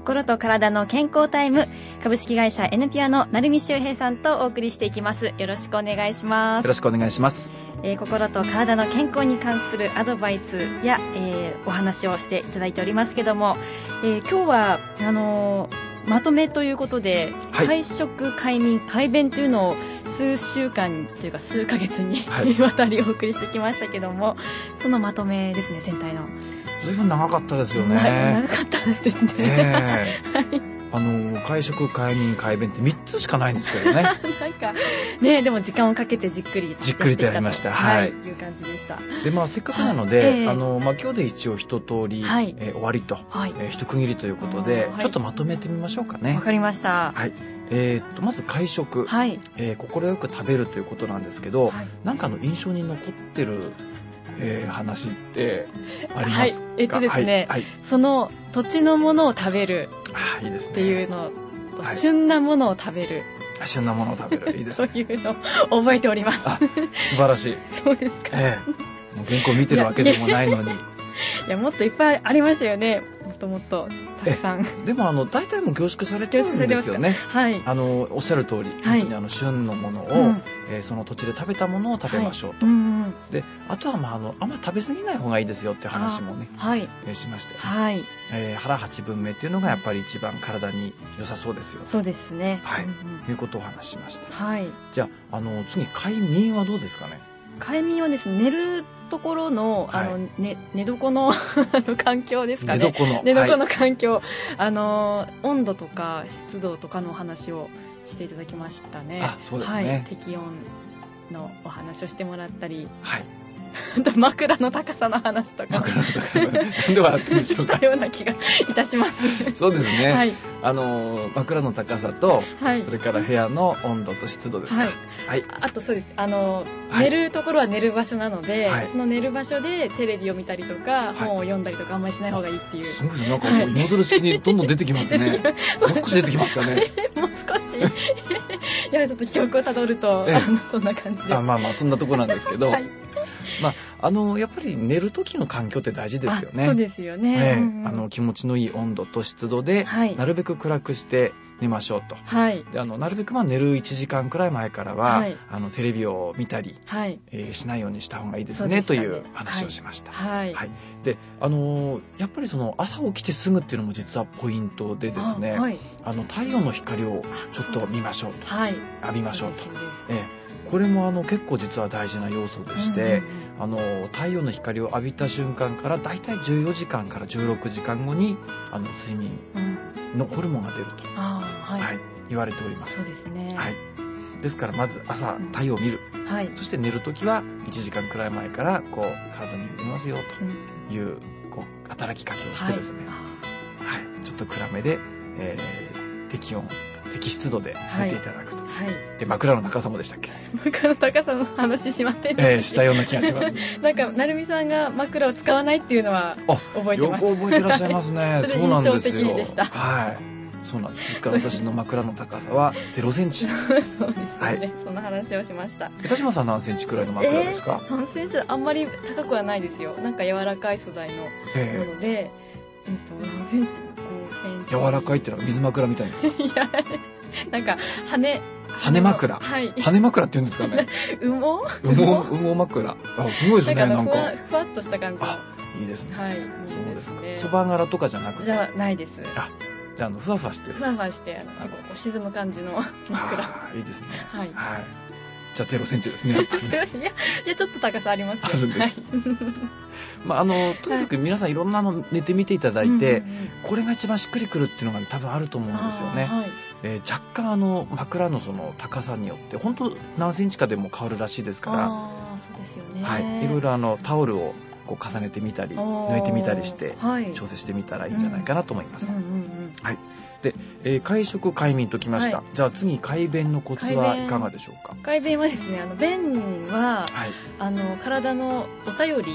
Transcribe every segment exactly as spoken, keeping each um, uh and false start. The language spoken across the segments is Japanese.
心と体の健康タイム、株式会社 N ピュアの成海修平さんとお送りしていきます。よろしくお願いします。 よろしくお願いします。 えー、心と体の健康に関するアドバイスや、えー、お話をしていただいておりますけども、えー、今日はあのー、まとめということで、はい、会食快眠快便というのを数週間というか数ヶ月に、はい、わたりお送りしてきましたけども、そのまとめですね、全体の。 ずいぶん長かったですよね。 長かったですね、えーはい、 あの会食快眠快便ってみっつしかないんですけどねなんかね、でも時間をかけてじっくりじっくりとやりました。はい、はい、 いう感じでした。 で、まあ、せっかくなので、はい、あのまあ、今日で一応一通り、はい、えー、終わりと、はい、えー、一区切りということで、はい、ちょっとまとめてみましょうかね。 わかりました。 はい、えー、っとまず会食、はい、えー、心よく食べるということなんですけど、はい、なんかの印象に残ってるえー、話ってありますか？はい、 えっとですね、はいはい、その土地のものを食べるっていうの、 はいと、旬なものを食べる、 旬なものを食べる、いいですね。 そういうのを覚えております。 素晴らしい。 そうですか。 えー、もう原稿見てるわけでもないのに。 いや、もっといっぱいありましたよね。もっともっとたくさん。 でもあの大体も凝縮されてるんですよね。はい。あのおっしゃる通り、はい、本当にあの旬のものを、うん、えー、その土地で食べたものを食べましょうと。はい、うんうん、で、あとはまああのあんま食べ過ぎない方がいいですよって話もね、はい、えー、しまして、はい、えー、腹八分目っていうのがやっぱり一番体に良さそうですよ。 そうですね。 はい。うんうん、いうことをお話ししました。 はい。 じゃああの次快眠はどうですかね。 快眠はですね、寝るところの、あの、はい、ね、寝床の環境ですかね。 寝床の。 寝床の環境、はい、あの、温度とか湿度とかのお話をしていただきましたね。 あ、そうですね。 はい、適温のお話をしてもらったり。 はい。 枕の高さの話とか枕の高さなんで笑ってるんでしょうか。 したような気がいたしますそうですね、はい、あの枕の高さと、はい、それから部屋の温度と湿度ですか、はいはい、あとそうです、あの、はい、寝るところは寝る場所なので、はい、その寝る場所でテレビを見たりとか、はい、本を読んだりとかあんまりしない方がいいっていう。 すごい、なんか芋づる式にどんどん出てきますね。もう少し出てきますかね。 もう少しいや、ちょっと記憶をたどると、あのそんな感じで、 あ、まあまあそんなところなんですけど、はい、まあ、あのやっぱり寝る時の環境って大事ですよね。 そうですよね、 えーうんうん、あの気持ちのいい温度と湿度で、はい、なるべく暗くして寝ましょうと、はい、であのなるべくまあ寝るいちじかんくらい前からは、はい、あのテレビを見たり、はいえー、しないようにした方がいいですね、ねという話をしました。はいはい、であのやっぱりその朝起きてすぐっていうのも実はポイントでですね、あ、はい、あの太陽の光をちょっと見ましょうと、はい、浴びましょうと。えーこれもあの結構実は大事な要素でして、うんうんうん、あの太陽の光を浴びた瞬間からだいたいじゅうよじかんからじゅうろくじかんごにあの睡眠のホルモンが出ると、うんはいはい、言われております。 そうですね、 はい、ですからまず朝太陽を見る、うんはい、そして寝るときはいちじかんくらい前からこう体に入れますよという、うん、こう働きかけをしてですね、はいはい、ちょっと暗めで、えー、適温適湿度で寝ていただくと、はいはい、で枕の高さもでしたっけ。 枕の高さの話しませんでしたっけ、 えー、したような気がしますなんか成美さんが枕を使わないっていうのは覚えてます。 よく覚えてらっしゃいますね。 それ印象的でした。 はい、そうなんです。ですから私の枕の高さはゼロセンチそうですよね、はい、そんな話をしました。 田島さん何センチくらいの枕ですか。 えー、何センチ、あんまり高くはないですよ。なんか柔らかい素材のもので、えー、と何センチ、ごセンチ。 柔らかいってのは水枕みたいな。いや、 なんか羽羽枕、 はい、 羽枕って言うんですかね。 羽毛羽毛羽毛枕、あ、すごいですね。なんかふわっとした感じの。 あ、いいですね。はい、そうですか。 ね、 そば柄とかじゃなくて。 じゃないです。 あ、じゃあ、あのふわふわしてる。 ふわふわしてあの結構沈む感じの枕。 あ、いいですね。 はい。 はい。じゃあゼロセンチですね。やっぱりね。 いやいや、ちょっと高さありますよ。 あるんです。はい、まああのとにかく皆さんいろんなの寝てみていただいて、はい、これが一番しっくりくるっていうのが、ね、多分あると思うんですよね。はい、えー、若干あの枕のその高さによって本当何センチかでも変わるらしいですから。 あ、そうですよね。 はい。いろいろあのタオルをこう重ねてみたり抜いてみたりして調整してみたらいいんじゃないかなと思います。はい。で、えー、会食快眠ときました、はい、じゃあ次快便のコツはいかがでしょうか。 快便はですね、あの便は、はい、あの体のお便りっていう、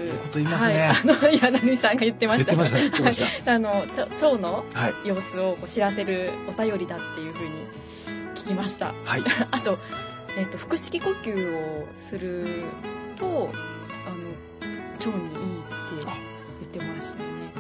いいこと言いますね。 はい、あの柳美さんが言ってました。 言ってました言ってました。 あの腸の様子をこう知らせるお便りだっていうふうに聞きました。はい、あと、えーと、腹式呼吸をするとあの腸にいいって言ってましたね。 さす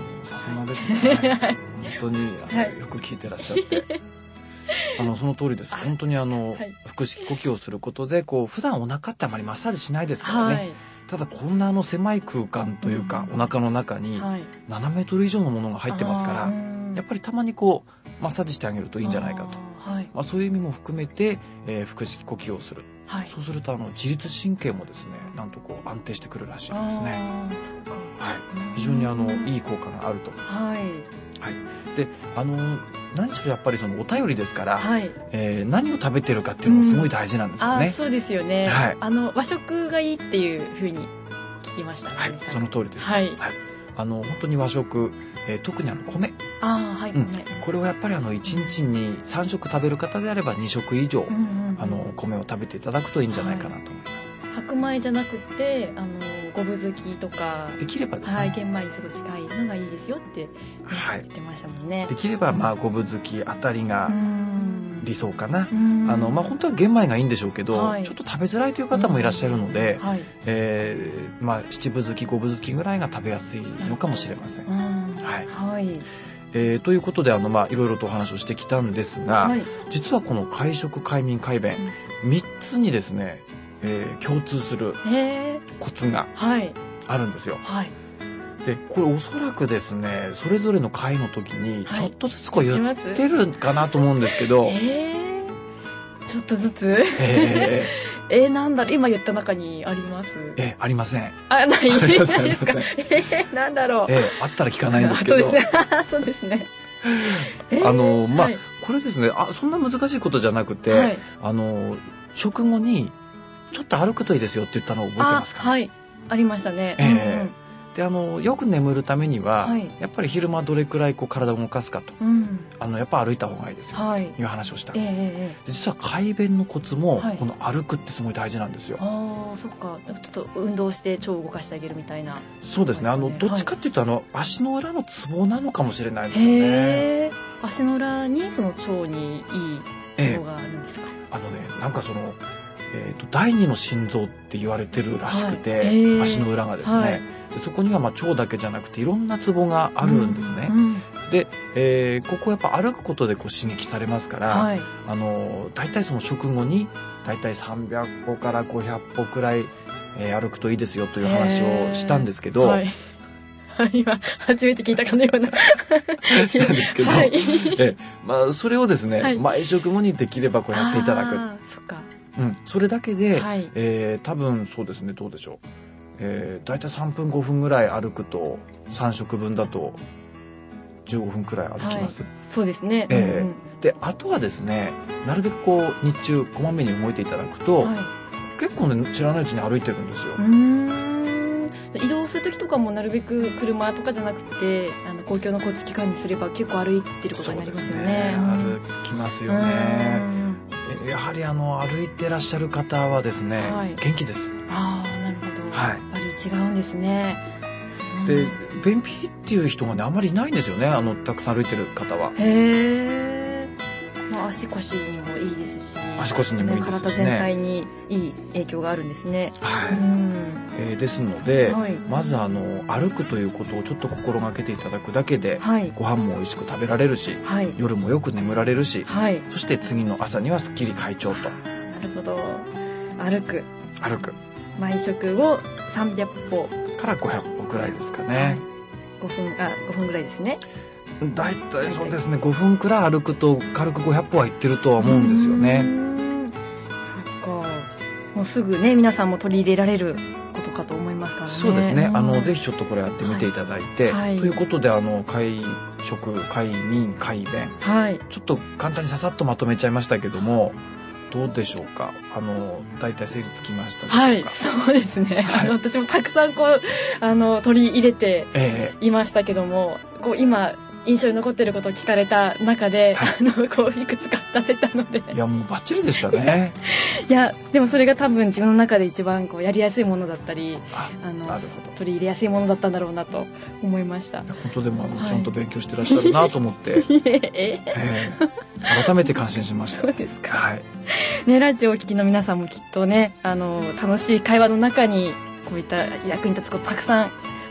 すがですね、はい、本当にあの、はい、よく聞いてらっしゃってあのその通りです。本当にあの、はい、腹式呼吸をすることでこう普段お腹ってあまりマッサージしないですからね、はい、ただこんなあの狭い空間というか、うん、お腹の中にななメートル以上のものが入ってますから、はい、やっぱりたまにこうマッサージしてあげるといいんじゃないかと、はい、まあ、そういう意味も含めて、えー、腹式呼吸をする、はい、そうするとあの自律神経もですねなんとこう安定してくるらしいんですね。はい、非常にあのいい効果があると思います。はいはい、であの何しろやっぱりそのお便りですから、はい、えー、何を食べてるかっていうのもすごい大事なんですよね。うん、あ、 そうですよね、はい、あの和食がいいっていうふうに聞きましたね。 はい、その通りです。はい、はい、あの本当に和食、えー、特にあの米、 あ、はい、うん、 これをやっぱりあのいちにちにさん食食べる方であればに食以上、うんうんうん、あの米を食べていただくといいんじゃないかなと思います。 はい、白米じゃなくてあの五分好きとかできればですね、 はい、玄米にちょっと近いのがいいですよって、ね、はい、言ってましたもんね。 できればまあ五分好きあたりが理想かな。あの、まあ、本当は玄米がいいんでしょうけど、はい、ちょっと食べづらいという方もいらっしゃるので、はい、えー、まあ、七分好き五分好きぐらいが食べやすいのかもしれません。はいはい、えー、ということであの、まあ、いろいろとお話をしてきたんですが、はい、実はこの会食快眠快便、うん、みっつにですね、えー、共通するコツがあるんですよ。はい、でこれおそらくですねそれぞれの回の時にちょっとずつこう言ってるかなと思うんですけど、はい、 えー、ちょっとずつえー、えー、なんだろう、今言った中にあります？ えー、ありません。 あ、ない、ないですか。えー、なんだろう、 えー、あったら聞かないんですけど。 そうですねあのまあ、はい、これですね、あ、そんな難しいことじゃなくて、はい、あの食後にちょっと歩くといいですよって言ったのを覚えてますか？ あ、はい、ありましたね。 えーうんうん、であのよく眠るためには、はい、やっぱり昼間どれくらいこう体を動かすかと、うん、あのやっぱ歩いた方がいいですよ、はい、という話をしたんです。えー、実は快便のコツも、はい、この歩くってすごい大事なんですよ。 ああ、そっか、ちょっと運動して腸を動かしてあげるみたいな、ね。 そうですね、あのどっちかっていうと、はい、あの足の裏のツボなのかもしれないですよね。 へー、足の裏にその腸にいいツボがあるんですか？ えー、あのね、なんかそのえー、と第二の心臓って言われてるらしくて、はい、えー、足の裏がですね、はい、でそこにはまあ腸だけじゃなくていろんなツボがあるんですね。うんうん、で、えー、ここやっぱ歩くことでこう刺激されますから、はい、あの大体その食後に大体さんびゃっぽからごひゃっぽくらい、えー、歩くといいですよという話をしたんですけど、はい、 今初めて聞いたかのようなしたんですけど、はい、えまあ、それをですね、はい、毎食後にできればこうやっていただく。 そっか、 うん、それだけで、はい、えー、多分そうですね、どうでしょう、えー、大体さんぷんごふんぐらい歩くとさん食分だとじゅうごふんくらい歩きます。はい、 そうですね、 えーうんうん、であとはですね、なるべくこう日中こまめに動いていただくと、はい、結構ね知らないうちに歩いてるんですよ。 うーん、移動する時とかもなるべく車とかじゃなくてあの公共の交通機関にすれば結構歩いてることになりますよね。そうですね、 歩きますよね。やはりあの歩いてらっしゃる方はですね、はい、元気です。 ああ、なるほど、はい、やっぱり違うんですね。 で便秘っていう人がねあまりいないんですよね、あのたくさん歩いてる方は。 へえ、まあ、足腰にもいいですし、 足腰にもいいですしね、 体全体にいい影響があるんですね。 はい、うん、えー、ですので、はい、まずあの歩くということをちょっと心がけていただくだけで、はい、ご飯も美味しく食べられるし、はい、夜もよく眠られるし、はい、そして次の朝にはすっきり快調と。 なるほど、歩く歩く毎食をさんびゃっぽからごひゃっぽくらいですかね。はい、 ごふん、あ、ごふんぐらいですね。 だいたいそうですね、ごふんくらい歩くと軽くごひゃっぽはいってるとは思うんですよね。 そっか、もうすぐね皆さんも取り入れられることかと思いますからね。 そうですね、あのぜひちょっとこれやってみていただいて、はい、ということであの快食快眠快便、はい、ちょっと簡単にささっとまとめちゃいましたけども、どうでしょうか。あの大体整理つきましたでしょうか。 はい、そうですね、はい、あの私もたくさんこうあの取り入れていましたけども、えー、こう今印象に残っていることを聞かれた中で、はい、あのこういくつか出せたので、 いやもうバッチリでしたねいやでもそれが多分自分の中で一番こうやりやすいものだったり、ああの取り入れやすいものだったんだろうなと思いました。 本当でもあの、はい、ちゃんと勉強してらっしゃるなと思ってええー、改めて感心しました。 そうですか、はい、ね、ラジオをお聞きの皆さんもきっとね、あの楽しい会話の中にこういった役に立つことたくさん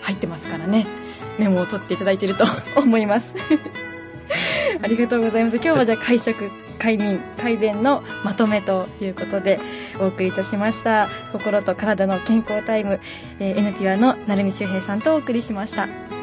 入ってますからね、メモを取っていただいていると思いますありがとうございます。今日はじゃあ会食快眠快便のまとめということでお送りいたしました。心と体の健康タイム、えー、エヌピュアの成海秀平さんとお送りしました。